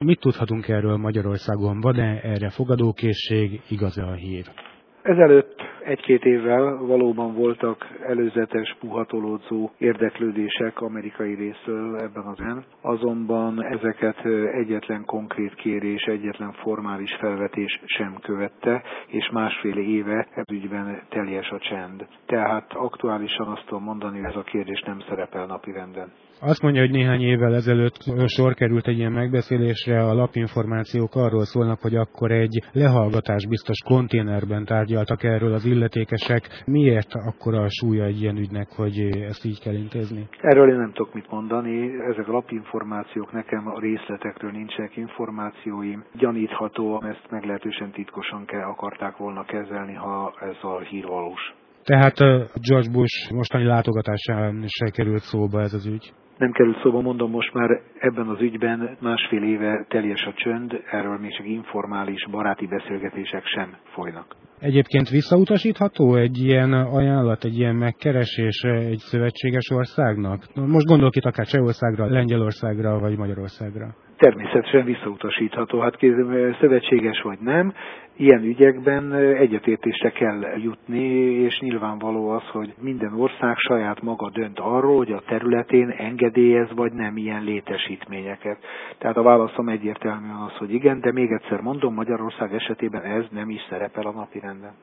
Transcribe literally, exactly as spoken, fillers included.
Mit tudhatunk erről Magyarországon? Van-e erre fogadókészség, igaz-e a hír? Ezelőtt egy-két évvel valóban voltak előzetes, puhatolódzó érdeklődések amerikai részről ebben az ügyben, azonban ezeket egyetlen konkrét kérés, egyetlen formális felvetés sem követte, és másfél éve ez ügyben teljes a csend. Tehát aktuálisan azt tudom mondani, hogy ez a kérdés nem szerepel napirenden. Azt mondja, hogy néhány évvel ezelőtt sor került egy ilyen megbeszélésre, a lapinformációk arról szólnak, hogy akkor egy lehallgatás biztos konténerben tárgyaltak erről az illetékesek. Miért akkora a súlya egy ilyen ügynek, hogy ezt így kell intézni? Erről én nem tudok mit mondani, ezek a lapinformációk, nekem a részletekről nincsenek információim. Gyanítható, ezt meglehetősen titkosan kell, akarták volna kezelni, ha ez a hír valós. Tehát George Bush mostani látogatásán se került szóba ez az ügy? Nem került szóba, mondom, most már ebben az ügyben másfél éve teljes a csönd, erről még csak informális, baráti beszélgetések sem folynak. Egyébként visszautasítható egy ilyen ajánlat, egy ilyen megkeresés egy szövetséges országnak? Most gondolok itt akár Csehországra, Lengyelországra vagy Magyarországra. Természetesen visszautasítható. Hát kézzel, szövetséges vagy nem, ilyen ügyekben egyetértésre kell jutni, és nyilvánvaló az, hogy minden ország saját maga dönt arról, hogy a területén engedélyez vagy nem ilyen létesítményeket. Tehát a válaszom egyértelműen az, hogy igen, de még egyszer mondom, Magyarország esetében ez nem is szerepel a napirenden.